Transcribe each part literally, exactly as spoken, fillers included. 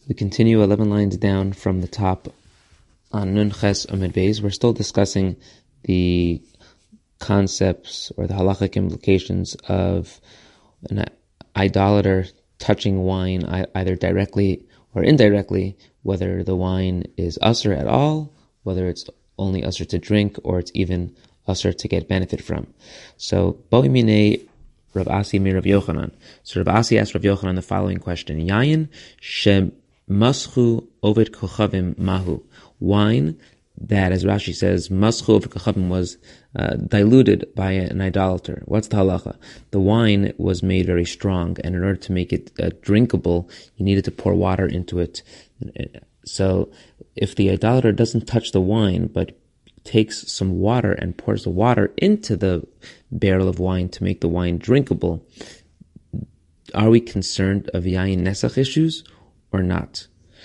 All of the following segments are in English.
We continue eleven lines down from the top on Nun Ches Amud Beis. We're still discussing the concepts or the halachic implications of an idolater touching wine either directly or indirectly, whether the wine is usher at all, whether it's only usher to drink, or it's even usher to get benefit from. So, Boi Minei Rav Asi mi Rav Yochanan. So Rav Asi asked Rav Yochanan the following question: Yayin she maschu ovid kochavim mahu. Wine that, as Rashi says, maschu ovid kochavim was uh, diluted by an idolater. What's the halacha? The wine was made very strong, and in order to make it uh, drinkable, you needed to pour water into it. So, if the idolater doesn't touch the wine, but takes some water and pours the water into the barrel of wine to make the wine drinkable, are we concerned of yayin nesach issues or not?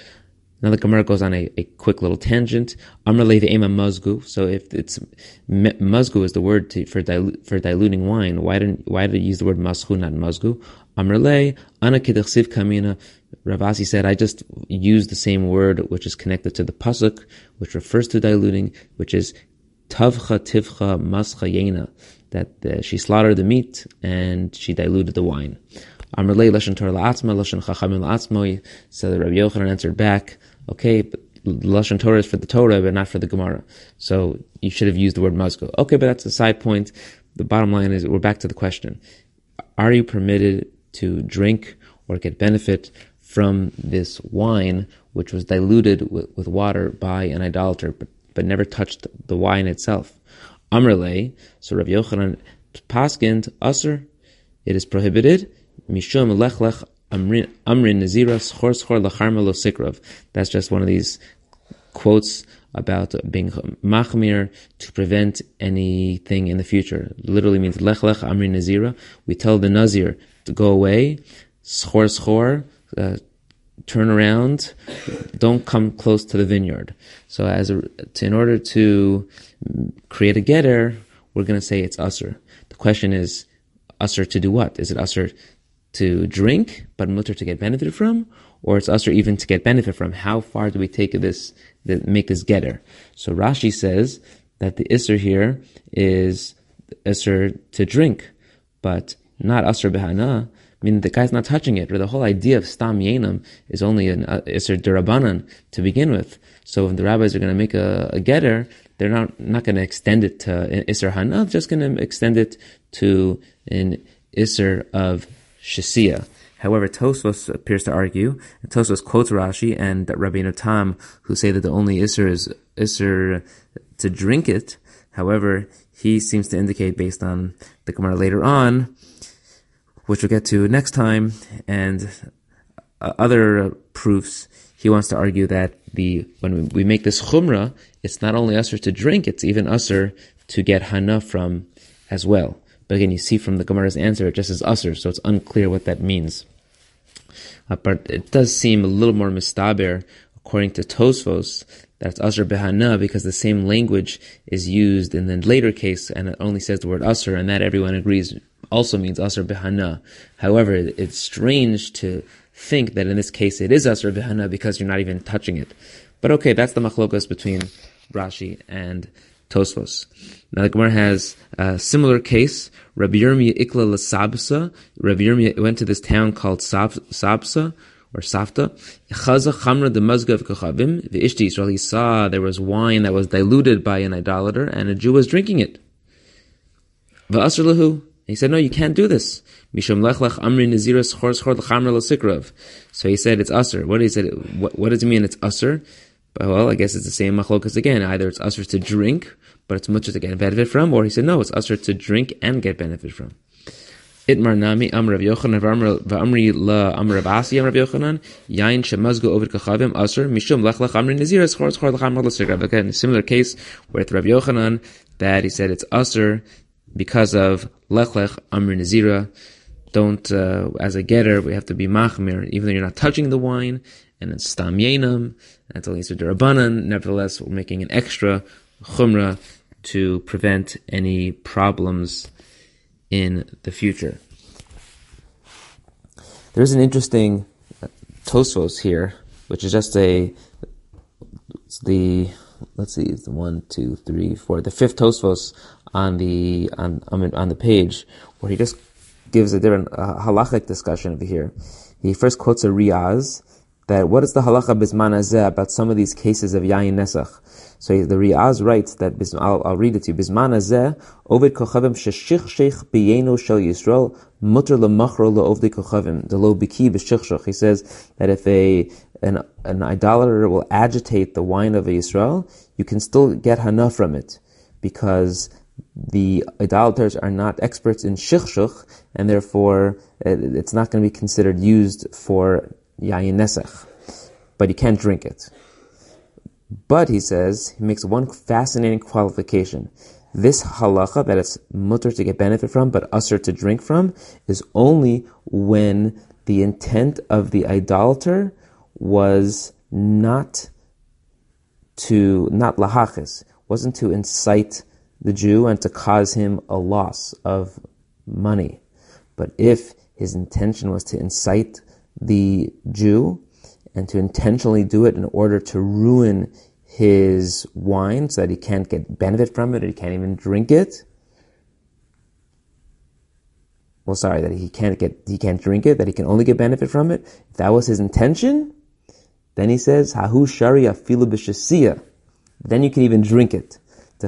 Now the Gemara goes on a, a quick little tangent. Amar le ve'ema mazgu. So if it's mazgu is the word to, for dilu, for diluting wine, why didn't why did it use the word maschu, not mazgu? Amar le ana kedechsiv kamina. Rav Asi said, I just used the same word which is connected to the pasuk, which refers to diluting, which is tavcha tivcha mascha yena, that uh, she slaughtered the meat and she diluted the wine. Amar le lashon Torah la'atzma, lashon chachamim la'atzma. So the Rabbi Yochanan answered back, okay, but lashon Torah is for the Torah, but not for the Gemara. So you should have used the word mazgo. Okay, but that's a side point. The bottom line is, we're back to the question: are you permitted to drink or get benefit from this wine, which was diluted with, with water by an idolater, but, but never touched the wine itself? Amrle, so Rav Yochanan paskind aser, it is prohibited. Mishum lech lech amrin nazira schor schor lacharma lo sikrav. That's just one of these quotes about being machmir to prevent anything in the future. Literally means lech lech amrin nazira. We tell the nazir to go away. Schor schor. Uh, turn around, don't come close to the vineyard. So as a, to, in order to create a getter, we're going to say it's usher. The question is, usher to do what? Is it usher to drink, but mutter to get benefit from? Or it's usher even to get benefit from? How far do we take this, make this getter? So Rashi says that the isser here is usher to drink, but not usher behana. I mean, the guy's not touching it, or the whole idea of stam yenam is only an uh, iser derabanan to begin with. So if the rabbis are going to make a, a getter, they're not not going to extend it to iser hana, just going to extend it to an iser of shasiya. However, Tosfos appears to argue, and Tosfos quotes Rashi and Rabbeinu Tam, who say that the only iser is iser to drink it. However, he seems to indicate, based on the Gemara later on, which we'll get to next time, and uh, other uh, proofs, he wants to argue that the when we, we make this chumrah, it's not only usher to drink, it's even usher to get hana from as well. But again, you see from the Gemara's answer, it just says usher, so it's unclear what that means. Uh, but it does seem a little more mistaber, according to Tosfos, that it's usher behana, because the same language is used in the later case, and it only says the word usher, and that everyone agrees also means asr behana. However, it's strange to think that in this case it is asr behana because you're not even touching it. But okay, that's the machlokas between Rashi and Tosfos. Now the Gemara has a similar case. Rabbi Yirmiyah ikla l'sabsa. Rabbi Yirmiyah went to this town called Sab- Sabsa or Safta. Chaza chamra de mazgav kochavim. The Ishti Yisrael, he saw there was wine that was diluted by an idolater, and a Jew was drinking it. V'asr lahu. He said, no, you can't do this. Mishum lech lech amri naziras chor schor l'chamra l'sikrav. So he said, it's usher. What, he said, what, what does it mean it's usher? Well, I guess it's the same machlokas again. Either it's usher to drink, but it's mutter to get benefit from, or he said, no, it's usher to drink and get benefit from. Itmar nami am Rav Yochanan v'amri la am Rav Asi am Rav Yochanan yain shemazgu over kachavim usher mishum lech lech amri naziras chor schor l'chamra l'sikrav. Again, a similar case with Rav Yochanan, that he said it's usher because of lech lech amri nazira. Don't, uh, as a getter, we have to be machmir, even though you're not touching the wine, and it's stam yenam, and it's only Yisur derabanan. Nevertheless, we're making an extra chumrah to prevent any problems in the future. There's an interesting Tosfos here, which is just a, it's the, let's see, it's the one, two, three, four, the fifth Tosfos on the, on, on the page, where he just gives a different uh, halachic discussion over here. He first quotes a Riyaz, that what is the halacha bisman hazeh about some of these cases of yayin nesach. So the Riyaz writes that, I'll, I'll read it to you, bisman hazeh, ovid kochavim sheshichshech biyenu shel Yisrael, mutter lemachro leovdi kochavim, the lo biki b'shichshach. He says that if a, an, an idolater will agitate the wine of a Yisrael, you can still get hana from it, because the idolaters are not experts in shichshach, and therefore it's not going to be considered used for yayin nesach, but you can't drink it. But he says, he makes one fascinating qualification. This halacha, that it's mutter to get benefit from, but usher to drink from, is only when the intent of the idolater was not to, not lahachis, wasn't to incite the Jew and to cause him a loss of money. But if his intention was to incite the Jew and to intentionally do it in order to ruin his wine so that he can't get benefit from it, or he can't even drink it. Well, sorry, that he can't get, he can't drink it, that he can only get benefit from it. If that was his intention, then he says, Hahu shari afilu b'shasiyah. Then you can even drink it. The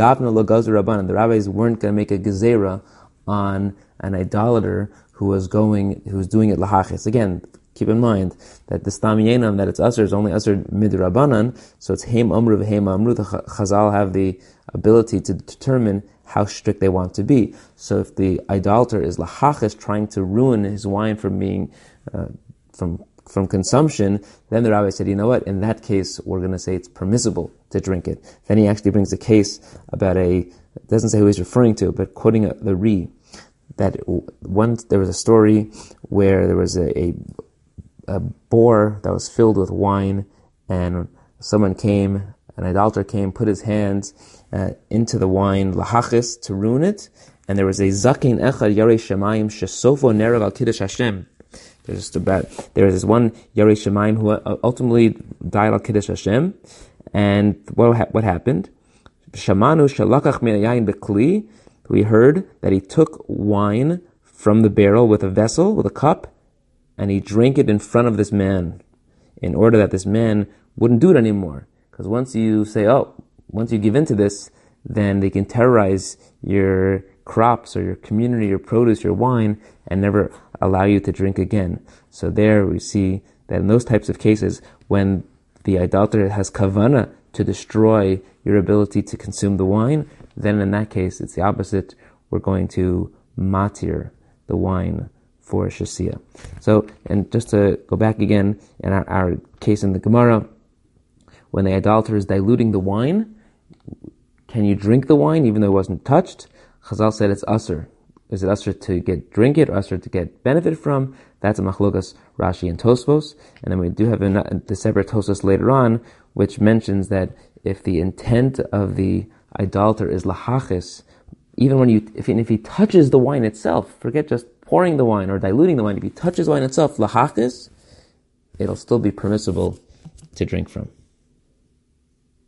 rabbis weren't going to make a gezerah on an idolater who was going, who was doing it lahachis. Again, keep in mind that the stam yenam, that it's usher, is only usher midrabanan, so it's heim amru v'heim amru. The Chazal have the ability to determine how strict they want to be. So if the idolater is lahachis, trying to ruin his wine from being, uh, from from consumption, then the rabbi said, you know what, in that case, we're going to say it's permissible to drink it. Then he actually brings a case about a, it doesn't say who he's referring to, but quoting a, the Ri, that once there was a story where there was a, a, a boar that was filled with wine, and someone came, an idolater came, put his hands uh, into the wine, lahachis, to ruin it, and there was a zakin echad yarei shemayim shesofo nerav al kiddush Hashem. There's just about, there was this one Yarei Shemaim who ultimately died al Kiddush Hashem. And what ha- what happened? Shamanu shalakach minayayin bekli. We heard that he took wine from the barrel with a vessel, with a cup, and he drank it in front of this man, in order that this man wouldn't do it anymore. Because once you say, oh, once you give in to this, then they can terrorize your crops or your community, your produce, your wine, and never allow you to drink again. So there we see that in those types of cases, when the idolater has kavana to destroy your ability to consume the wine, then in that case, it's the opposite. We're going to matir the wine for shasiyah. So, and just to go back again, in our, our case in the Gemara, when the idolater is diluting the wine, can you drink the wine even though it wasn't touched? Chazal said it's usher. Is it usher to get drink it or usher to get benefit from? That's a machlokas Rashi and Tosfos. And then we do have a, the separate Tosfos later on, which mentions that if the intent of the idolater is lahachis, even when you, if, if he touches the wine itself, forget just pouring the wine or diluting the wine, if he touches wine itself, lahachis, it'll still be permissible to drink from.